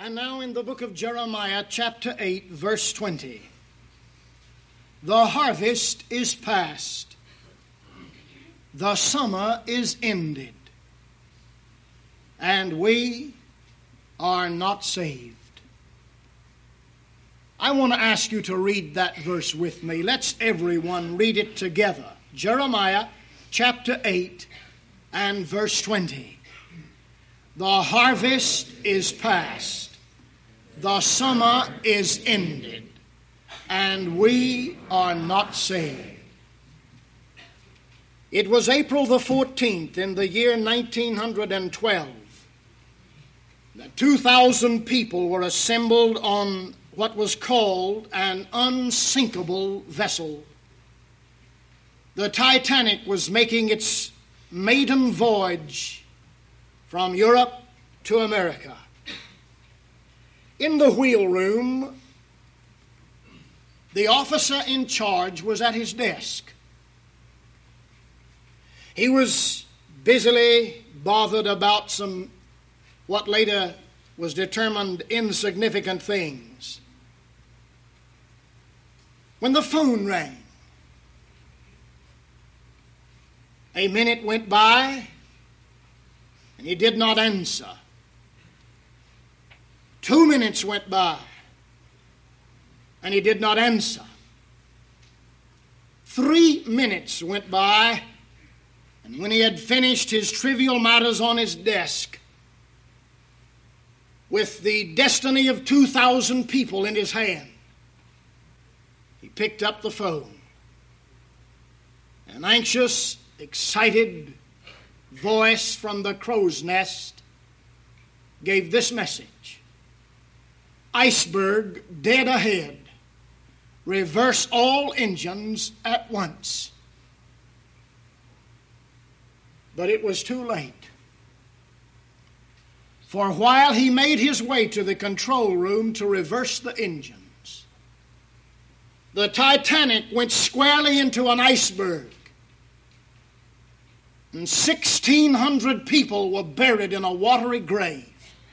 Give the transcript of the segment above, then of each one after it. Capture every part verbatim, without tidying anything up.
And now in the book of Jeremiah, chapter eight, verse twenty. The harvest is past. The summer is ended. And we are not saved. I want to ask you to read that verse with me. Let's everyone read it together. Jeremiah chapter eight and verse twenty. The harvest is past. The summer is ended. And we are not saved. It was April the fourteenth in the year nineteen twelve that two thousand people were assembled on what was called an unsinkable vessel. The Titanic was making its maiden voyage from Europe to America. In the wheel room, the officer in charge was at his desk. He was busily bothered about some what later was determined insignificant things. When the phone rang, a minute went by and he did not answer. Two minutes went by and he did not answer. Three minutes went by, and when he had finished his trivial matters on his desk, with the destiny of two thousand people in his hand, he picked up the phone. An anxious, excited voice from the crow's nest gave this message: iceberg dead ahead. Reverse all engines at once. But it was too late. For while he made his way to the control room to reverse the engines, the Titanic went squarely into an iceberg, and sixteen hundred people were buried in a watery grave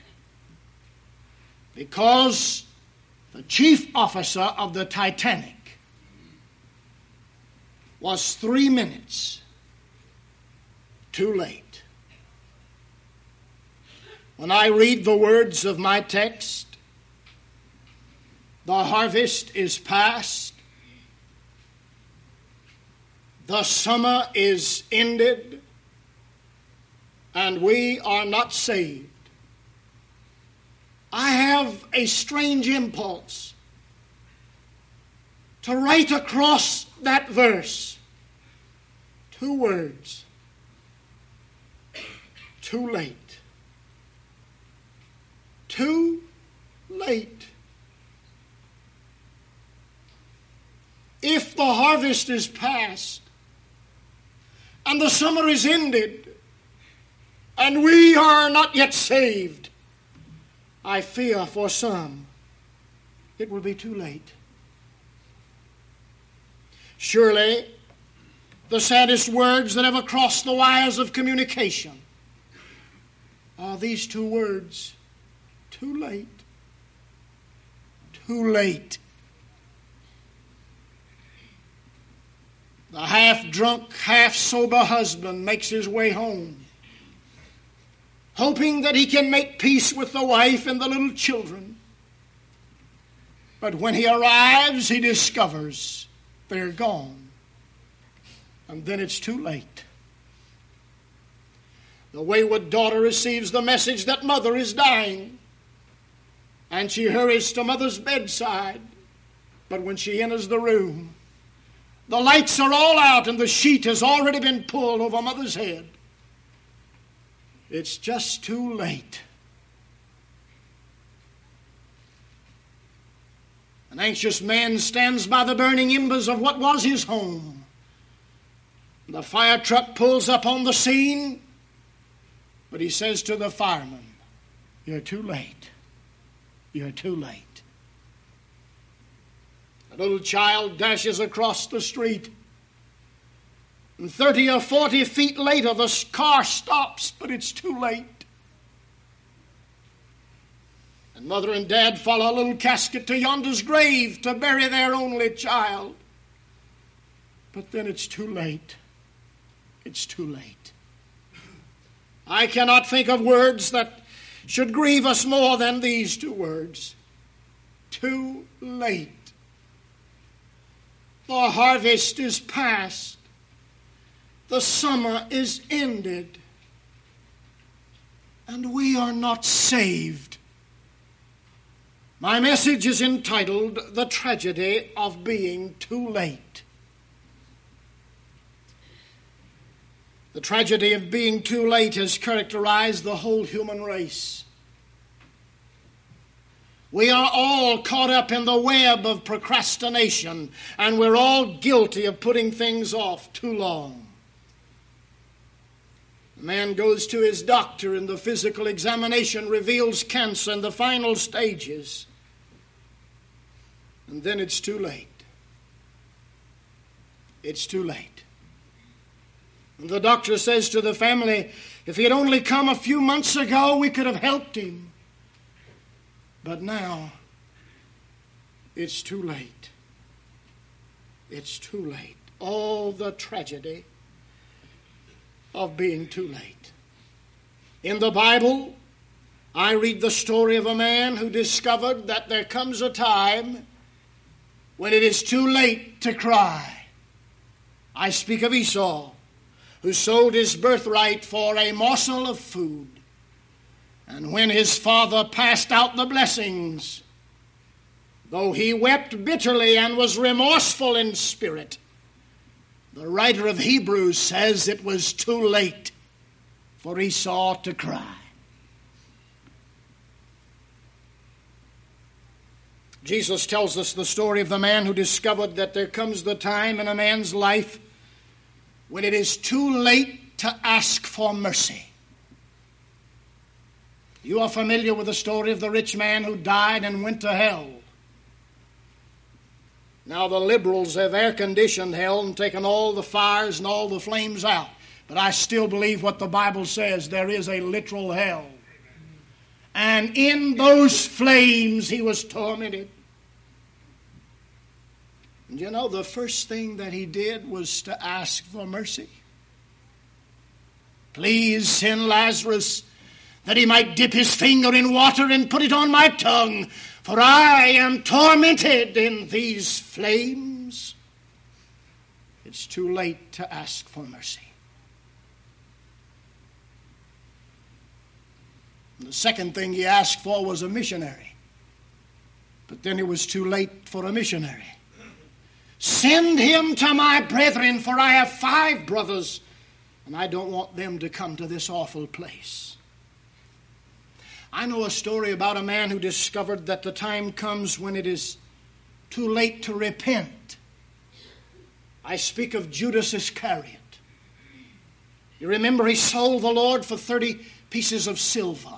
because the chief officer of the Titanic was three minutes too late. When I read the words of my text, the harvest is past, the summer is ended, and we are not saved, I have a strange impulse to write across that verse two words: too late. Too late. If the harvest is past and the summer is ended and we are not yet saved, I fear for some it will be too late. Surely the saddest words that ever crossed the wires of communication are these two words: too late. Too late. The half-drunk, half-sober husband makes his way home, hoping that he can make peace with the wife and the little children. But when he arrives, he discovers they're gone. And then it's too late. The wayward daughter receives the message that mother is dying, and she hurries to mother's bedside. But when she enters the room, the lights are all out and the sheet has already been pulled over mother's head. It's just too late. An anxious man stands by the burning embers of what was his home. The fire truck pulls up on the scene, but he says to the fireman, "You're too late. You're too late." A little child dashes across the street, and thirty or forty feet later the car stops, but it's too late. And mother and dad follow a little casket to yonder's grave to bury their only child. But then it's too late. It's too late. I cannot think of words that should grieve us more than these two words. Too late. The harvest is past. The summer is ended. And we are not saved. My message is entitled, The Tragedy of Being Too Late. The tragedy of being too late has characterized the whole human race. We are all caught up in the web of procrastination, and we're all guilty of putting things off too long. A man goes to his doctor and the physical examination reveals cancer in the final stages. And then it's too late. It's too late. And the doctor says to the family, if he had only come a few months ago, we could have helped him. But now, it's too late. It's too late. Oh, the tragedy of being too late. In the Bible, I read the story of a man who discovered that there comes a time when it is too late to cry. I speak of Esau, who sold his birthright for a morsel of food. And when his father passed out the blessings, though he wept bitterly and was remorseful in spirit, the writer of Hebrews says it was too late for Esau to cry. Jesus tells us the story of the man who discovered that there comes the time in a man's life when it is too late to ask for mercy. You are familiar with the story of the rich man who died and went to hell. Now the liberals have air-conditioned hell and taken all the fires and all the flames out. But I still believe what the Bible says. There is a literal hell. And in those flames he was tormented. And you know, the first thing that he did was to ask for mercy. Please send Lazarus that he might dip his finger in water and put it on my tongue, for I am tormented in these flames. It's too late to ask for mercy. And the second thing he asked for was a missionary. But then it was too late for a missionary. Send him to my brethren, for I have five brothers, and I don't want them to come to this awful place. I know a story about a man who discovered that the time comes when it is too late to repent. I speak of Judas Iscariot. You remember he sold the Lord for thirty pieces of silver.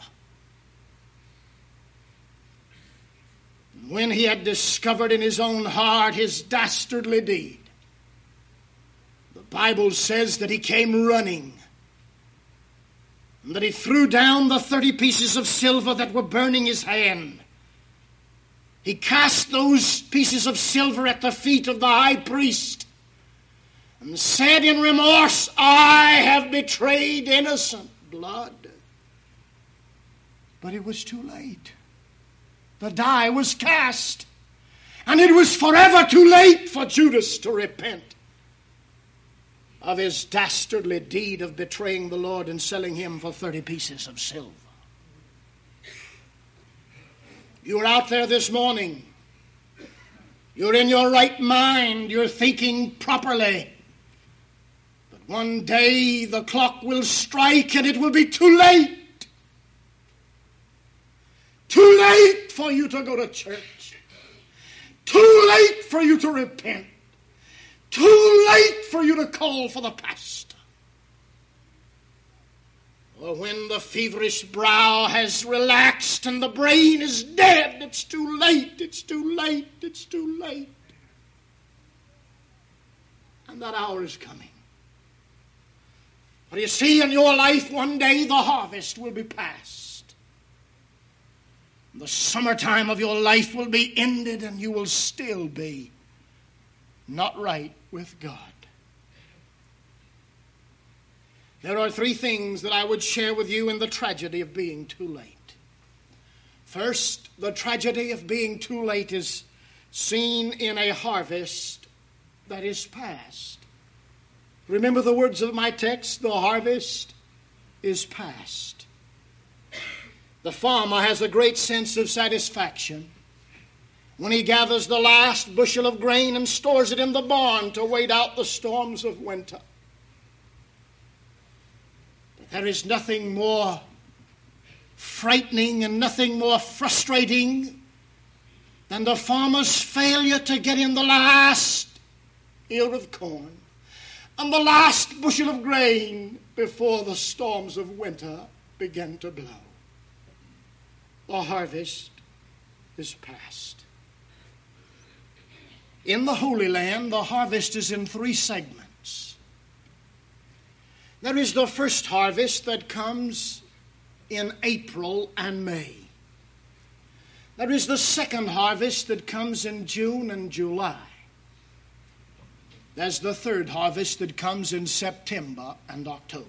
When he had discovered in his own heart his dastardly deed, the Bible says that he came running, and that he threw down the thirty pieces of silver that were burning his hand. He cast those pieces of silver at the feet of the high priest and said in remorse, I have betrayed innocent blood. But it was too late. The die was cast, and it was forever too late for Judas to repent of his dastardly deed of betraying the Lord and selling him for thirty pieces of silver. You're out there this morning. You're in your right mind. You're thinking properly. But one day the clock will strike and it will be too late. Too late for you to go to church. Too late for you to repent. Too late for you to call for the pastor. Or when the feverish brow has relaxed and the brain is dead, it's too late, it's too late, it's too late. And that hour is coming. For you see, in your life one day the harvest will be past. The summertime of your life will be ended and you will still be not right with God. There are three things that I would share with you in the tragedy of being too late. First, the tragedy of being too late is seen in a harvest that is past. Remember the words of my text, the harvest is past. The farmer has a great sense of satisfaction when he gathers the last bushel of grain and stores it in the barn to wait out the storms of winter. But there is nothing more frightening and nothing more frustrating than the farmer's failure to get in the last ear of corn and the last bushel of grain before the storms of winter begin to blow. The harvest is past. In the Holy Land, the harvest is in three segments. There is the first harvest that comes in April and May. There is the second harvest that comes in June and July. There's the third harvest that comes in September and October.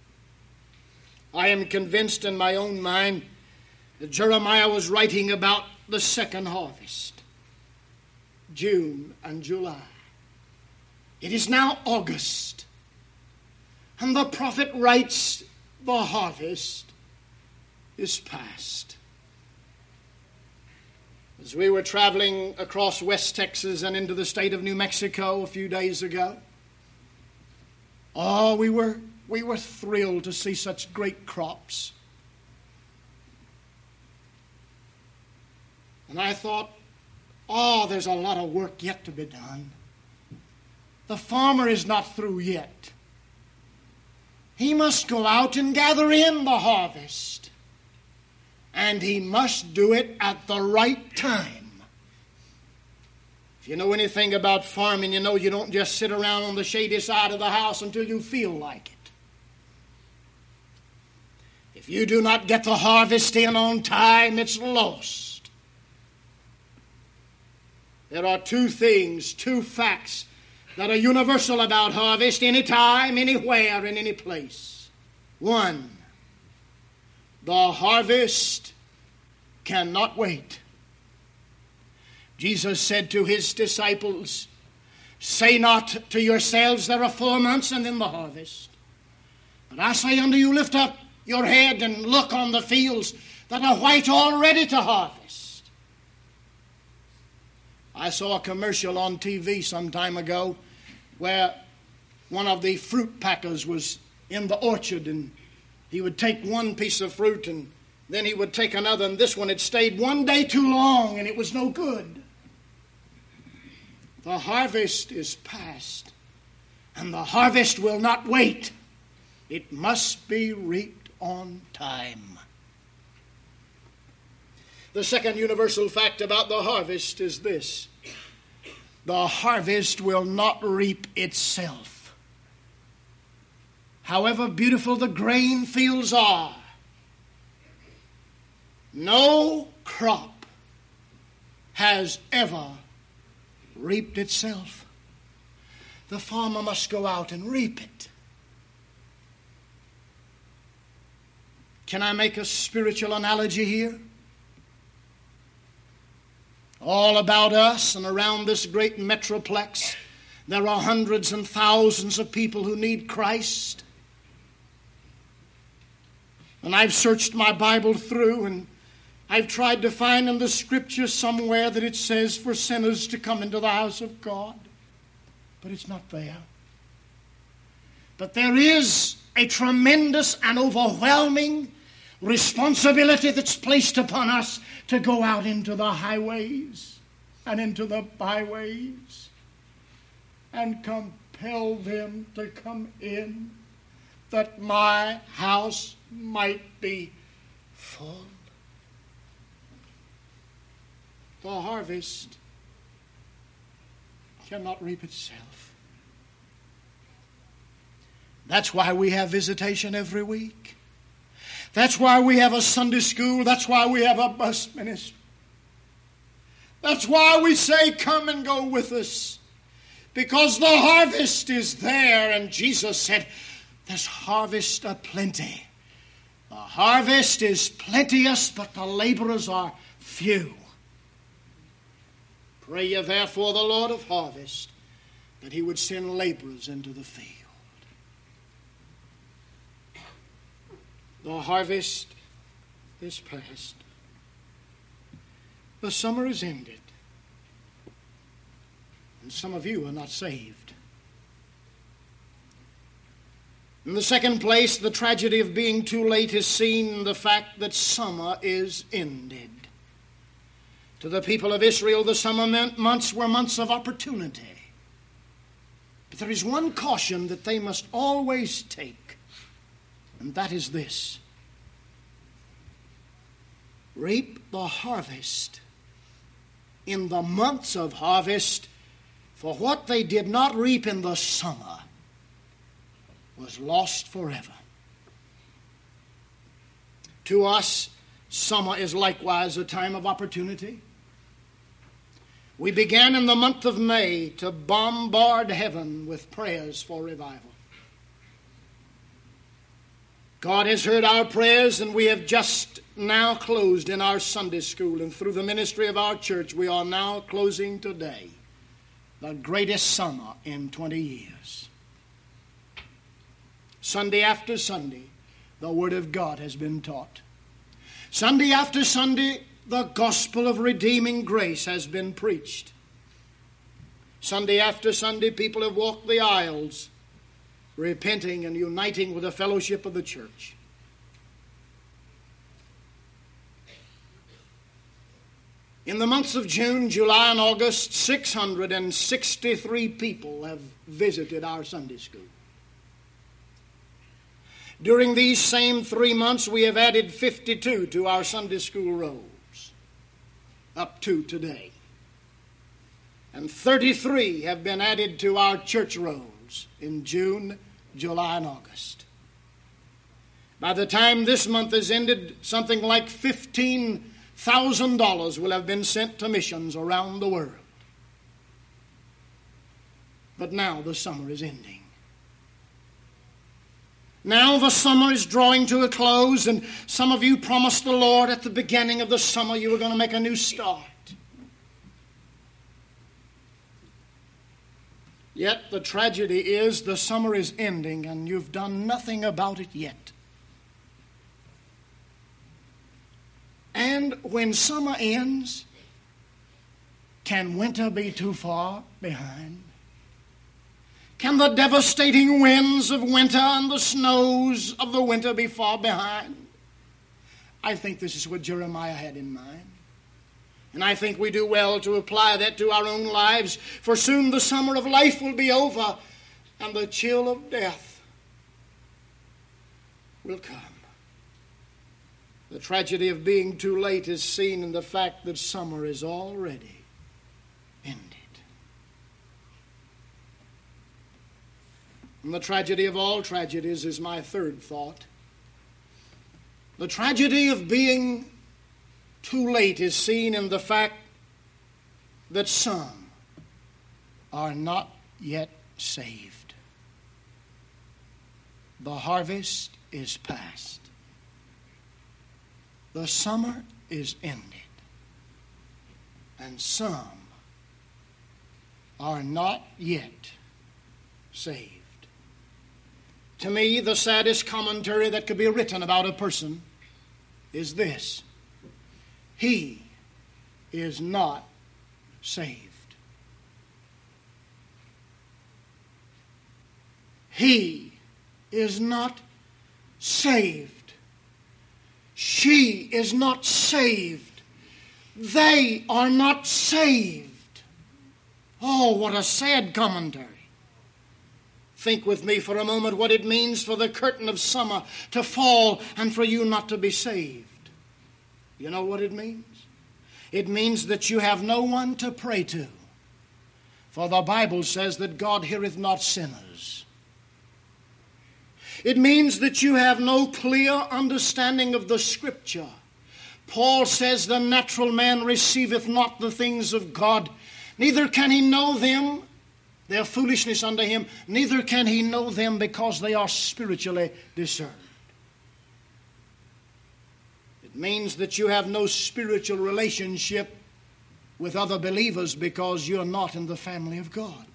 I am convinced in my own mind that Jeremiah was writing about the second harvest, June and July. It is now August, and the prophet writes, the harvest is past. As we were traveling across West Texas and into the state of New Mexico a few days ago, oh, we were, we were thrilled to see such great crops. And I thought, oh, there's a lot of work yet to be done. The farmer is not through yet. He must go out and gather in the harvest. And he must do it at the right time. If you know anything about farming, you know you don't just sit around on the shady side of the house until you feel like it. If you do not get the harvest in on time, it's lost. There are two things, two facts that are universal about harvest, anytime, anywhere, in any place. One, the harvest cannot wait. Jesus said to his disciples, say not to yourselves, there are four months and then the harvest. But I say unto you, lift up your head and look on the fields that are white already to harvest. I saw a commercial on T V some time ago where one of the fruit packers was in the orchard, and he would take one piece of fruit and then he would take another, and this one had stayed one day too long and it was no good. The harvest is past, and the harvest will not wait. It must be reaped on time. The second universal fact about the harvest is this: the harvest will not reap itself. However beautiful the grain fields are, no crop has ever reaped itself. The farmer must go out and reap it. Can I make a spiritual analogy here? All about us and around this great metroplex, there are hundreds and thousands of people who need Christ. And I've searched my Bible through, and I've tried to find in the Scripture somewhere that it says for sinners to come into the house of God. But it's not there. But there is a tremendous and overwhelming responsibility that's placed upon us to go out into the highways and into the byways and compel them to come in, that my house might be full. The harvest cannot reap itself. That's why we have visitation every week. That's why we have a Sunday school. That's why we have a bus ministry. That's why we say, come and go with us. Because the harvest is there. And Jesus said, there's harvest aplenty. The harvest is plenteous, but the laborers are few. Pray ye therefore the Lord of harvest, that he would send laborers into the field. The harvest is past. The summer is ended. And some of you are not saved. In the second place, the tragedy of being too late is seen in the fact that summer is ended. To the people of Israel, the summer months were months of opportunity. But there is one caution that they must always take, and that is this: reap the harvest in the months of harvest, for what they did not reap in the summer was lost forever. To us, summer is likewise a time of opportunity. We began in the month of May to bombard heaven with prayers for revival. God has heard our prayers, and we have just now closed in our Sunday school, and through the ministry of our church, we are now closing today the greatest summer in twenty years. Sunday after Sunday, the Word of God has been taught. Sunday after Sunday, the gospel of redeeming grace has been preached. Sunday after Sunday, people have walked the aisles, repenting and uniting with the fellowship of the church. In the months of June, July, and August, six hundred sixty-three people have visited our Sunday school. During these same three months, we have added fifty-two to our Sunday school rolls, up to today. And thirty-three have been added to our church rolls in June, July, and August. By the time this month is ended, something like fifteen thousand dollars will have been sent to missions around the world. But now the summer is ending. Now the summer is drawing to a close, and some of you promised the Lord at the beginning of the summer you were going to make a new start. Yet the tragedy is the summer is ending and you've done nothing about it yet. And when summer ends, can winter be too far behind? Can the devastating winds of winter and the snows of the winter be far behind? I think this is what Jeremiah had in mind. And I think we do well to apply that to our own lives, for soon the summer of life will be over and the chill of death will come. The tragedy of being too late is seen in the fact that summer is already ended. And the tragedy of all tragedies is my third thought. The tragedy of being too late is seen in the fact that some are not yet saved. The harvest is past. The summer is ended. And some are not yet saved. To me, the saddest commentary that could be written about a person is this: he is not saved. He is not saved. She is not saved. They are not saved. Oh, what a sad commentary. Think with me for a moment what it means for the curtain of summer to fall and for you not to be saved. You know what it means? It means that you have no one to pray to. For the Bible says that God heareth not sinners. It means that you have no clear understanding of the Scripture. Paul says, the natural man receiveth not the things of God, neither can he know them. They are foolishness unto him. Neither can he know them because they are spiritually discerned. It means that you have no spiritual relationship with other believers because you're not in the family of God.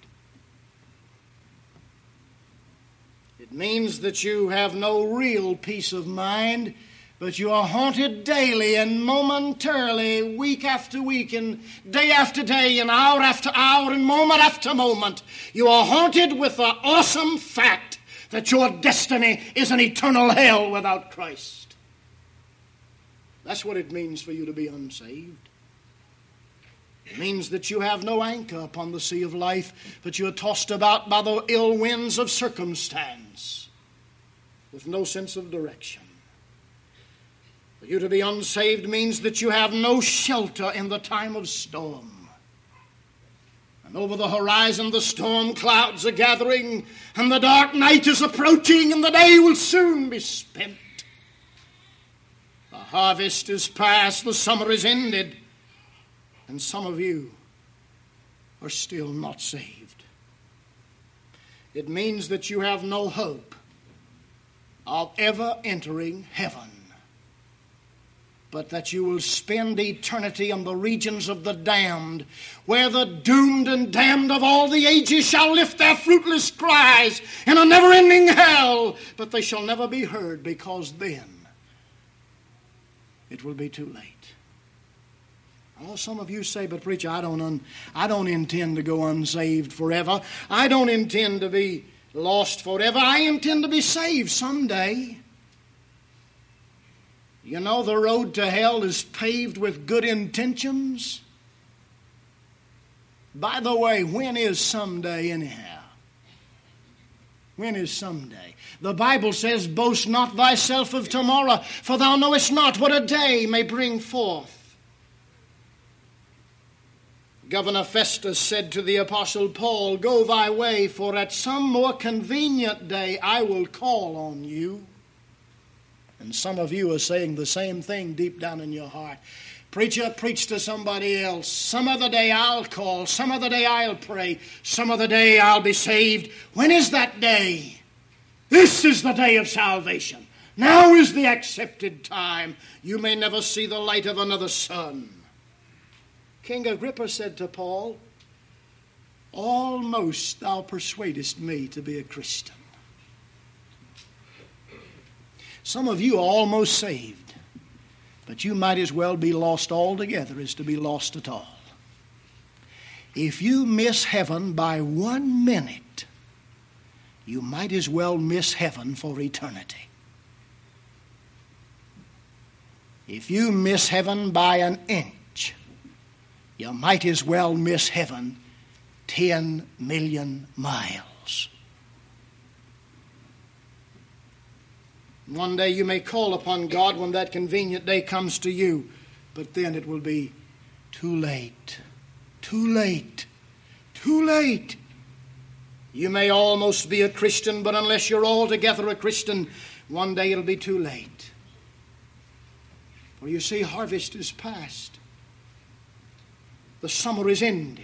It means that you have no real peace of mind, but you are haunted daily and momentarily, week after week, and day after day, and hour after hour, and moment after moment. You are haunted with the awesome fact that your destiny is an eternal hell without Christ. That's what it means for you to be unsaved. It means that you have no anchor upon the sea of life, but you are tossed about by the ill winds of circumstance with no sense of direction. For you to be unsaved means that you have no shelter in the time of storm. And over the horizon the storm clouds are gathering, and the dark night is approaching, and the day will soon be spent. The harvest is past, the summer is ended, and some of you are still not saved. It means that you have no hope of ever entering heaven, but that you will spend eternity in the regions of the damned, where the doomed and damned of all the ages shall lift their fruitless cries in a never-ending hell, but they shall never be heard, because then it will be too late. Oh, some of you say, but preacher, I don't, un- I don't intend to go unsaved forever. I don't intend to be lost forever. I intend to be saved someday. You know, the road to hell is paved with good intentions. By the way, when is someday anyhow? When is someday? The Bible says, boast not thyself of tomorrow, for thou knowest not what a day may bring forth. Governor Festus said to the Apostle Paul, go thy way, for at some more convenient day I will call on you. And some of you are saying the same thing deep down in your heart. Preacher, preach to somebody else. Some other day I'll call. Some other day I'll pray. Some other day I'll be saved. When is that day? This is the day of salvation. Now is the accepted time. You may never see the light of another sun. King Agrippa said to Paul, almost thou persuadest me to be a Christian. Some of you are almost saved, but you might as well be lost altogether as to be lost at all. If you miss heaven by one minute, you might as well miss heaven for eternity. If you miss heaven by an inch, you might as well miss heaven ten million miles. One day you may call upon God when that convenient day comes to you, but then it will be too late, too late, too late. You may almost be a Christian, but unless you're altogether a Christian, one day it'll be too late. For you see, harvest is past. The summer is ended.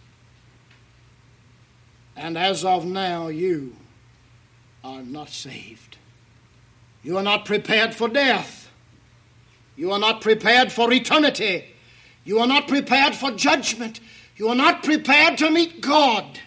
And as of now, you are not saved. You are not prepared for death. You are not prepared for eternity. You are not prepared for judgment. You are not prepared to meet God.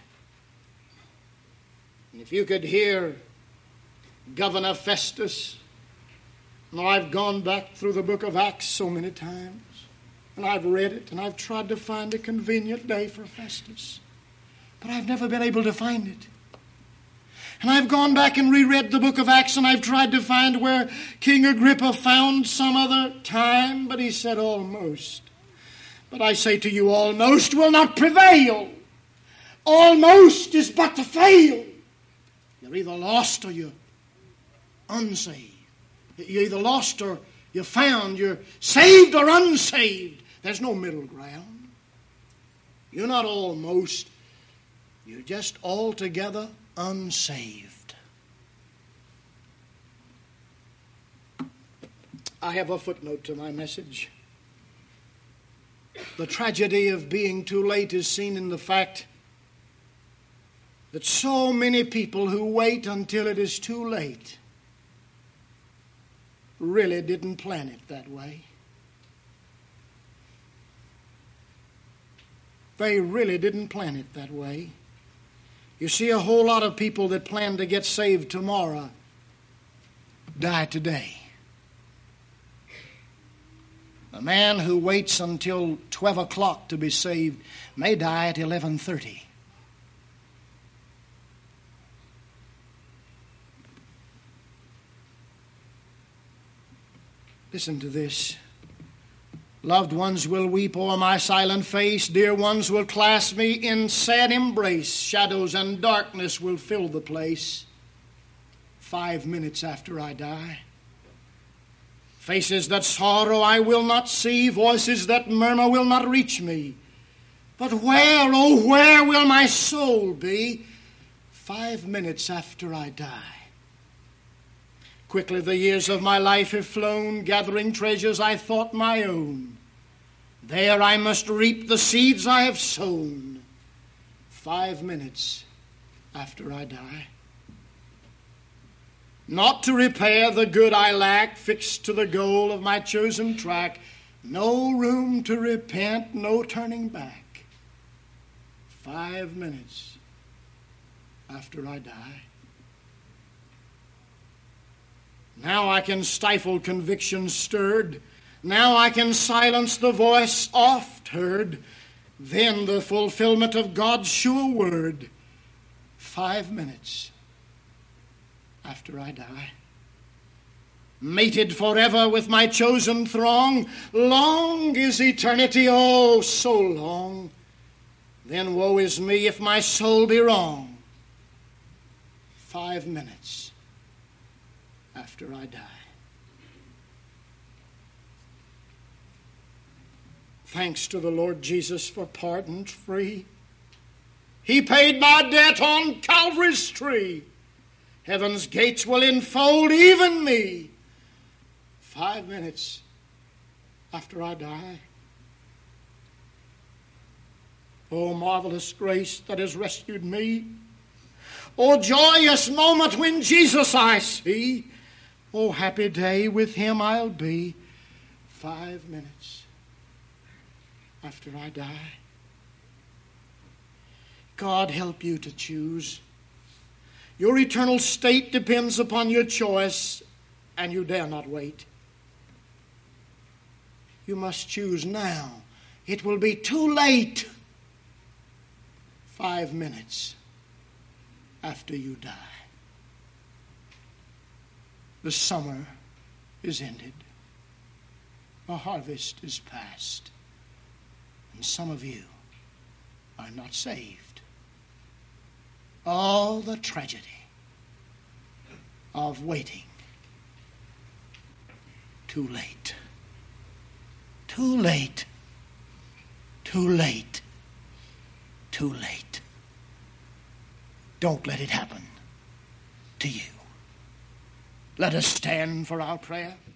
And if you could hear Governor Festus, now I've gone back through the book of Acts so many times, and I've read it, and I've tried to find a convenient day for Festus, but I've never been able to find it. And I've gone back and reread the book of Acts, and I've tried to find where King Agrippa found some other time, but he said almost. But I say to you, almost will not prevail. Almost is but to fail. You're either lost or you're unsaved. You're either lost or you're found. You're saved or unsaved. There's no middle ground. You're not almost. You're just altogether unsaved. I have a footnote to my message. The tragedy of being too late is seen in the fact that so many people who wait until it is too late really didn't plan it that way. They really didn't plan it that way. You see, a whole lot of people that plan to get saved tomorrow die today. A man who waits until twelve o'clock to be saved may die at eleven thirty. Listen to this. Loved ones will weep o'er my silent face. Dear ones will clasp me in sad embrace. Shadows and darkness will fill the place five minutes after I die. Faces that sorrow I will not see. Voices that murmur will not reach me. But where, oh, where will my soul be five minutes after I die? Quickly the years of my life have flown, gathering treasures I thought my own. There I must reap the seeds I have sown five minutes after I die. Not to repair the good I lack, fixed to the goal of my chosen track. No room to repent, no turning back. Five minutes after I die. Now I can stifle conviction stirred. Now I can silence the voice oft heard. Then the fulfillment of God's sure word. Five minutes after I die. Mated forever with my chosen throng. Long is eternity, oh, so long. Then woe is me if my soul be wrong. Five minutes after I die. Thanks to the Lord Jesus for pardon free. He paid my debt on Calvary's tree. Heaven's gates will enfold even me. Five minutes after I die. Oh, marvelous grace that has rescued me. Oh, joyous moment when Jesus I see. Oh, happy day with him I'll be. Five minutes after I die. God help you to choose. Your eternal state depends upon your choice, and you dare not wait. You must choose now. It will be too late. Five minutes after you die. The summer is ended. The harvest is past. And some of you are not saved. Oh, the tragedy of waiting too late. Too late. Too late. Too late. Don't let it happen to you. Let us stand for our prayer.